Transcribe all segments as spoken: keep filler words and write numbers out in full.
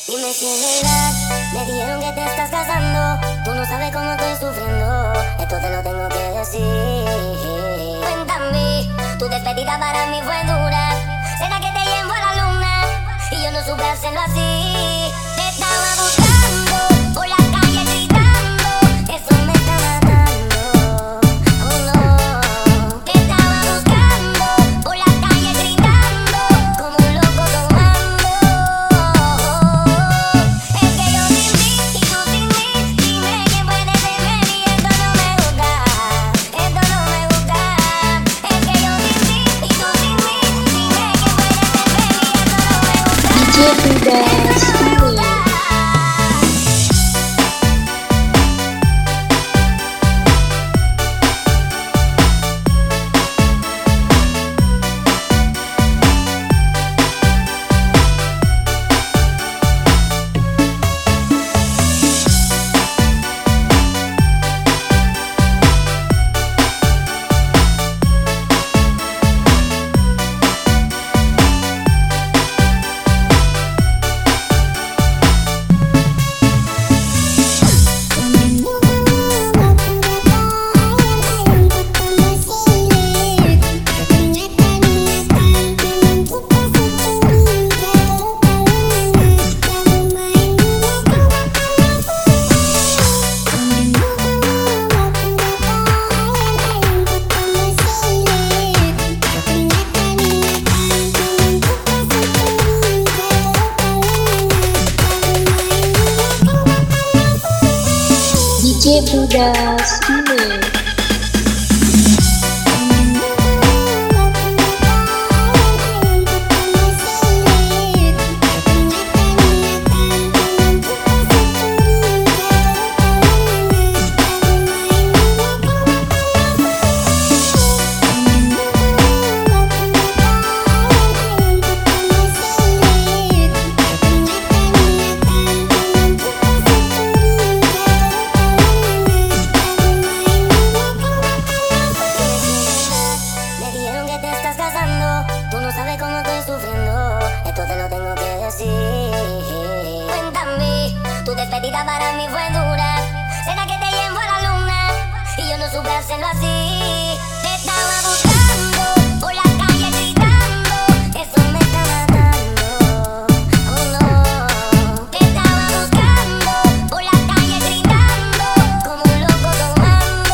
Dime si es verdad, me dijeron que te estás casando. Tú no sabes cómo estoy sufriendo, esto te lo tengo que decir. Cuéntame, tu despedida para mí fue dura. Será que te llevo a la luna y yo no supe hacerlo así. Te estaba buscando por la calle gritando, eso me está matando. Oh no, te estaba buscando por la calle gritando como un loco tomando. Es que yo sin ti y tú sin mí, dime quién puede ser feliz. Esto no me gusta, esto no me gusta. Es que yo sin ti y tú sin mí, dime quién puede ser feliz. Esto no me gusta. D J Budas. D J Budas ini. Tú no sabes cómo estoy sufriendo, esto te lo tengo que decir. Cuéntame, tu despedida para mí fue dura. Será que te llevo a la luna y yo no supe hacerlo así. Te estaba buscando por la calle gritando, eso me está matando. Oh no, te estaba buscando por la calle gritando como un loco tomando.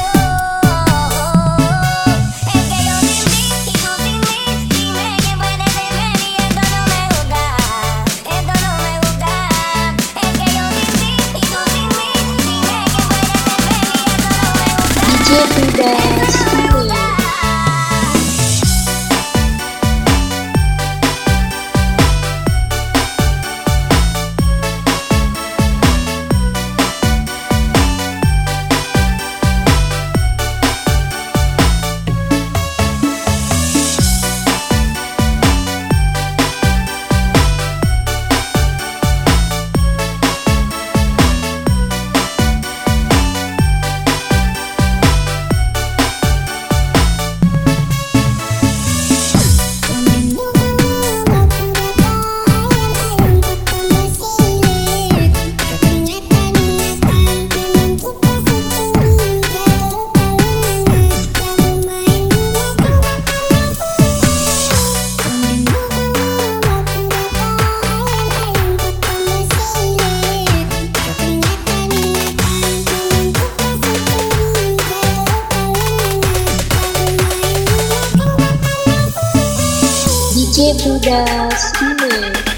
Es que yo sin ti y tú sin mí, dime quién puede ser feliz. Esto no me gusta, esto no me gusta. Es que yo sin ti y tú sin mí, dime quién puede ser feliz. Esto no me gusta. D J Budas ini. D J Budas ini.